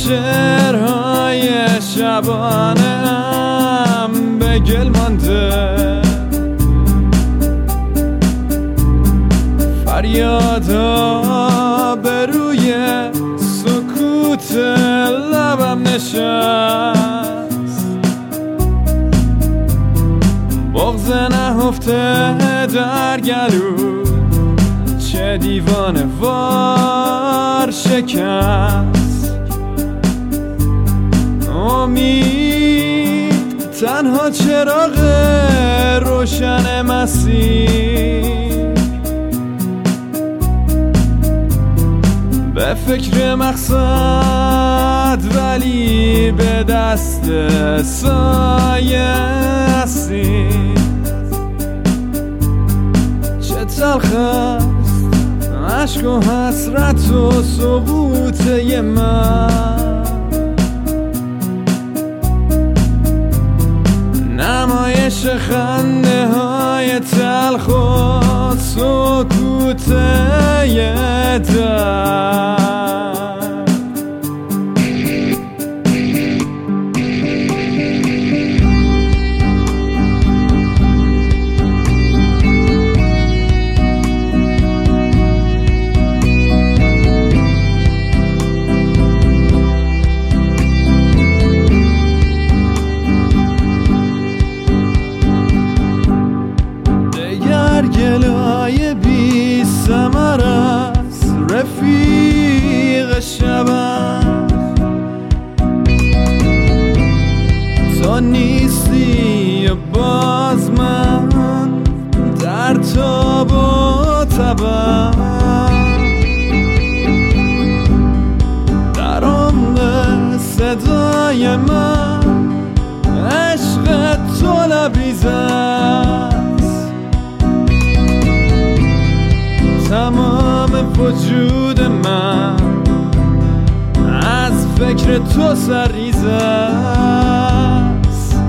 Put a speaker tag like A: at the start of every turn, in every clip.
A: شعرهای شبانم به گل مانده، فریادا به روی سکوت لبم نشست، بغض نهفته در گلو چه دیوانه وار شکست. امید تنها چراغ روشن مسیر، به فکر مقصد ولی به دست سایه هستی. چه تلخ است عشق و حسرت و سقوط من، نمایش خنده های تلخ و سکوت در. گلای بی ثمر است رفیق شبم، تو نیستی باز من در تاب و تبم، در عمق صدای من عشق تو لبریزم، تمام وجود من از فکر تو سرریز است.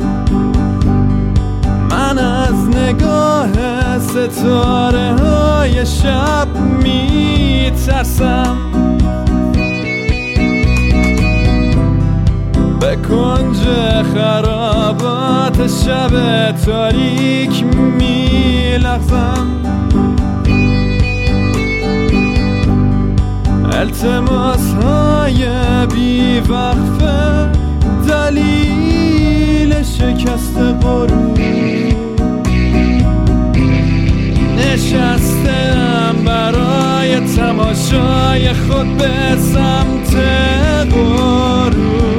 A: من از نگاه ستاره های شب می ترسم، به کنج خرابات شب تاریک می لغزم. التماس های بی وقفه دلیل شکست غرور، نشستم برای تماشای خود به سمت غرور.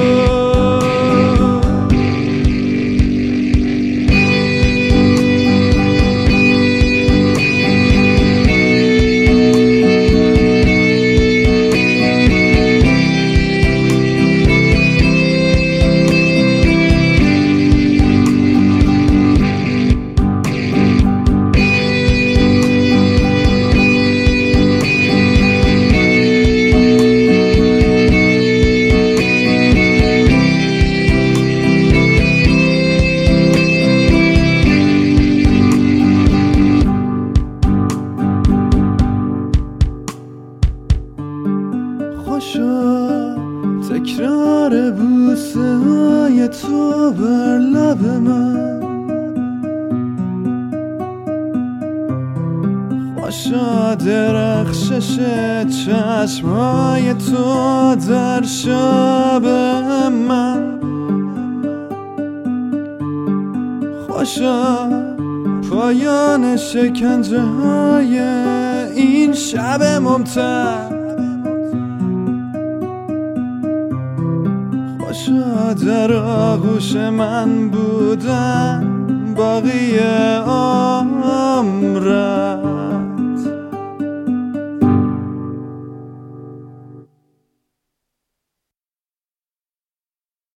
A: تکرار بوسه های تو بر لب من، خوشا درخشش چشم های تو در شب من، خوشا پایان شکنجه های این شب ممتد، خوشا در آغوش من بودن باقی عمرم.